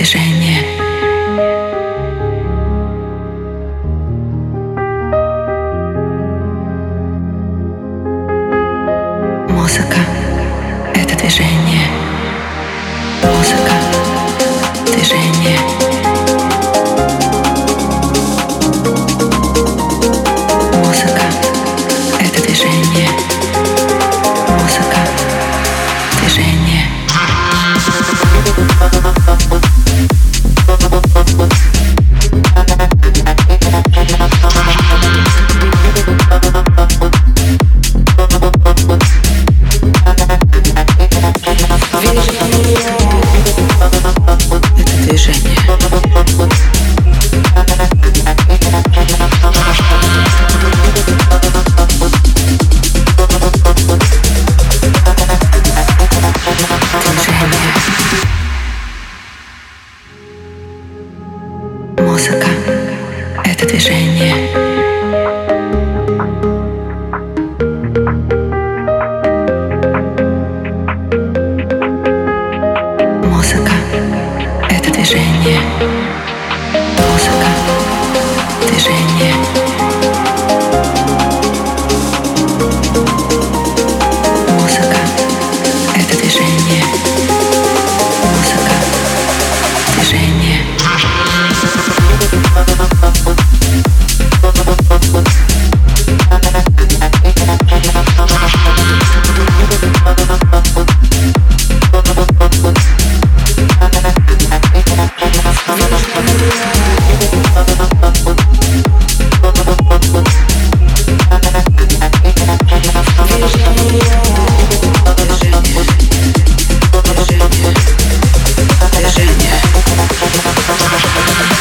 движение. Музыка — это движение. Музыка — движение. Музыка — это движение. Музыка — движение. Это движение. Музыка — это движение. Музыка — это движение. Музыка — движение. Музыка — это движение. Музыка — движение. Движение.